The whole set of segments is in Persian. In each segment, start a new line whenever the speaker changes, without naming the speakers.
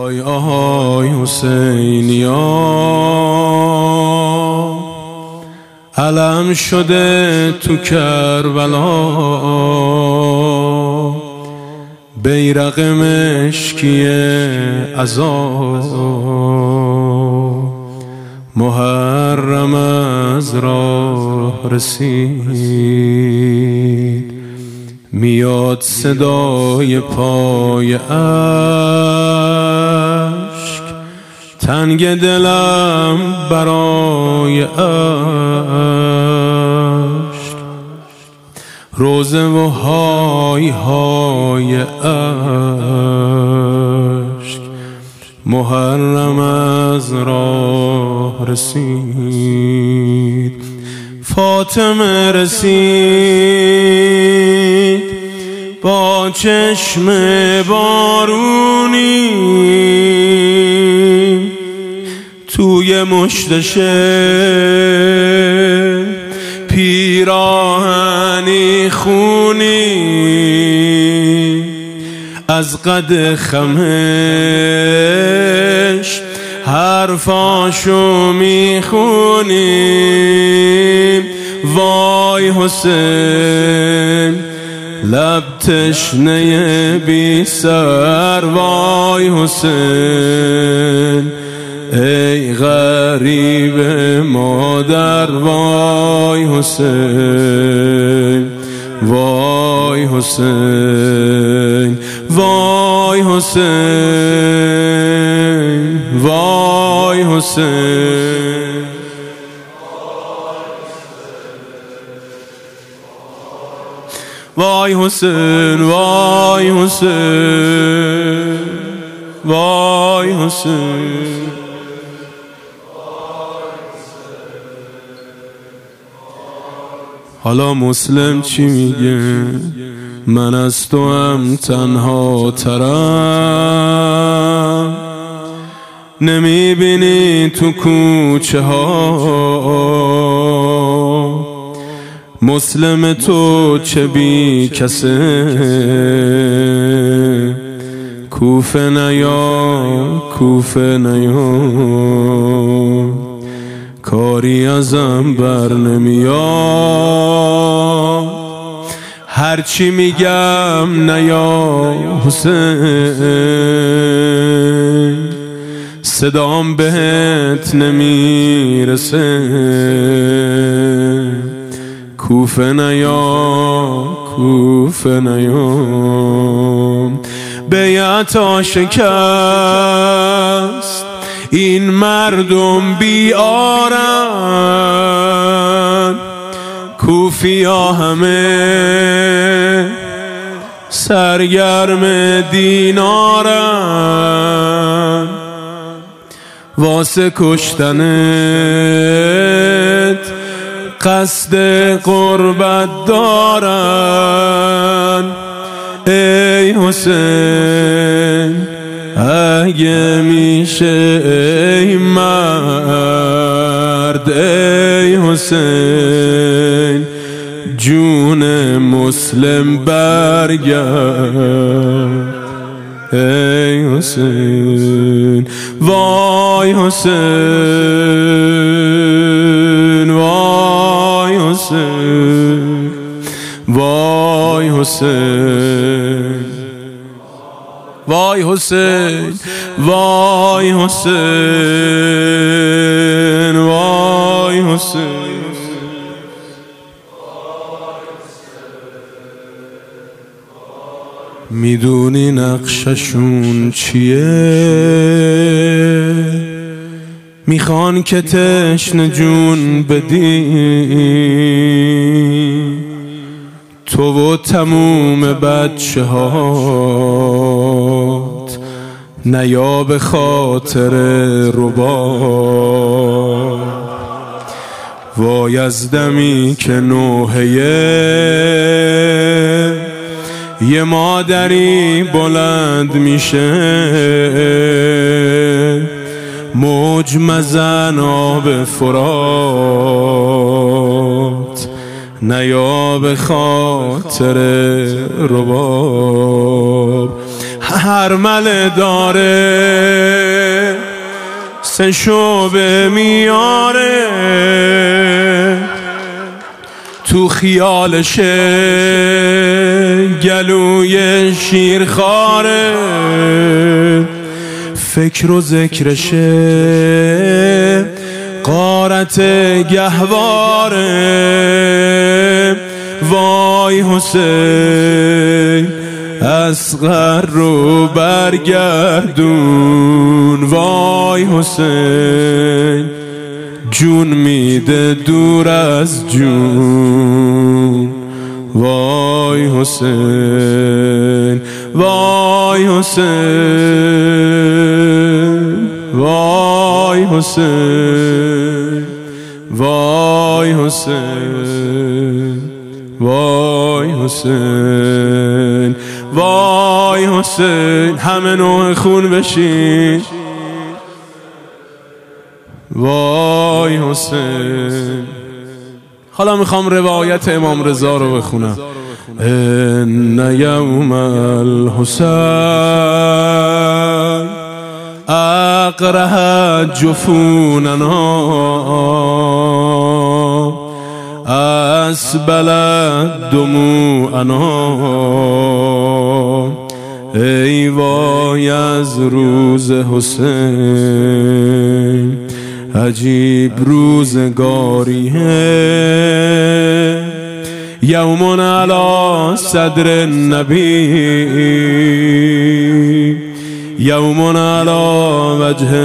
آهای آهای حسینیا، علم شده تو کربلا، بیرق مشکی عذاب محرم از راه رسید. میاد صدای پای اشک، تنگ دلم برای اشک، روزه و های های اشک محرم از راه رسید. فاطمه رسید با چشم بارونی، توی مشتشه پیراهنی خونی، از قد خمش حرفاشو میخونیم. وای حسین لب تشنه بی سر، وای حسین ای غریب مادر، وای حسین وای حسین وای حسین وای حسین. وای حسین وای حسین وای حسین. حالا مسلم چی میگه؟ من از تو هم تنها ترم، نمیبینی تو کوچه ها مسلم تو چه بی کسه؟ کوفه نیا کوفه نیا، کاری ازم بر نمیاد، هرچی میگم نیا حسین، صدام بهت نمیرسه. کوفه نیا کوفه نیا، بیعت شکست این مردم بیارن، کوفیا همه سرگرم دینارن، واسه کشتنت قصد قربت دارن. ای حسین اگه میشه ای مرد، ای حسین جون مسلم برگرد، ای حسین وای حسین وای حسین وای حسین وای حسین وای حسین وای حسین. میدونی نقششون چیه؟ میخوان که تشنه جون بدی، تو و تموم بچه هات، نیا به خاطر ربا. وای از دمی که نوحه یه مادری بلند میشه، موج مزن آب فرات، نیا به خاطر رباب. هرمله داره 3 شعبه میاره، تو خیالشه گلوی شیرخواره، فکر و ذکرشه غارت گهواره. وای حسین اصغر رو برگردون، وای حسین جون میده دور از جون، وای حسین وای حسین وای حسین وای حسین وای حسین وای حسین. همه نوع خون بشین، وای حسین. حالا میخوام روایت امام رضا رو بخونم. ان یوم الحسین اقرح جفوننا اسبلت دموعنا. ای وای از روز حسین، عجیب روزگاریه. یوم علی صدر النبی، یوم علی وجه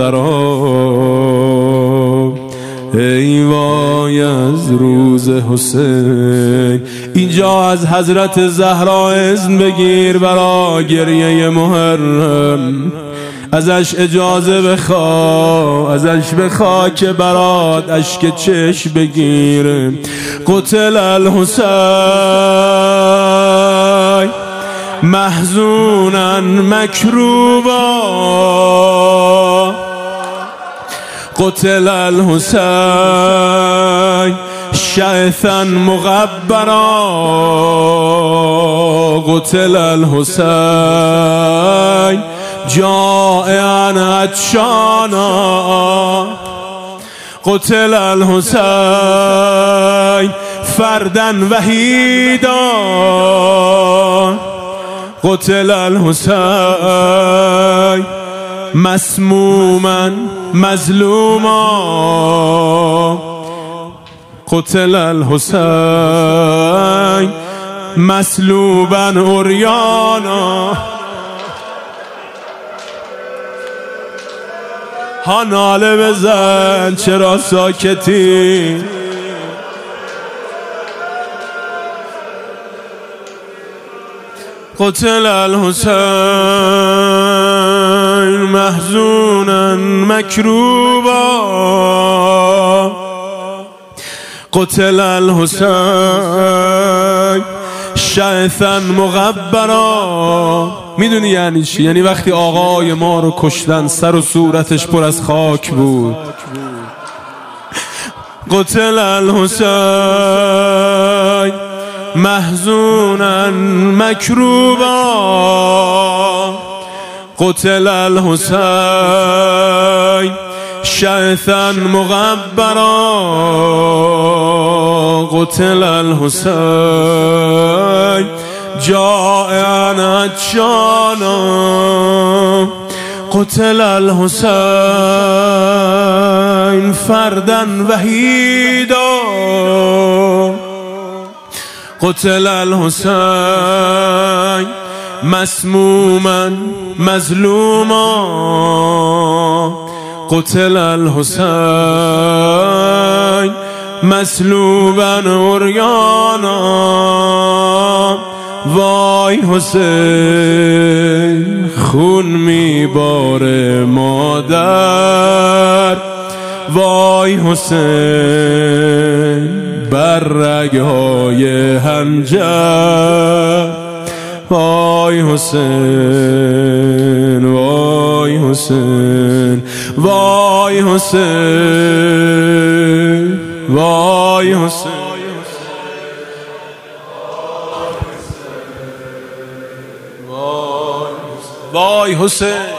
الثری. ای وای از روز حسین. اینجا از حضرت زهرا اذن بگیر برا گریه محرم، ازش اجازه بخوا، ازش بخوا که برات اشک چشم بگیره. قتل الحسین محزونا مکروبا، قتل الحسین شعثا مغبرا، قتل الحسین جائعا عطشانا، قتل الحسین فردا وحیدا، قتل الحسین مسموما مظلوما، قتل الحسین مسلوبا عریانا. ها ناله بزن چرا ساکتی؟ قتل الحسین محزونا مکروبا، قتل الحسین شعثا مغبرا. میدونی یعنی چی؟ یعنی وقتی آقای ما رو کشتن سر و صورتش پر از خاک بود. قتل الحسین محزونا مکروبا، قتل الحسین شعثا مغبرا، قتل الحسین جائعا عطشانا، قتل الحسین فردا وحیدا، قتل الحسین مسموما مظلوما، قتل الحسین مسلوبا عریانا. وای حسین خون میباره مادر، وای حسین بر رگهای حنجر، وای حسین وای حسین وای حسین وای حسین. وای حسین حسین.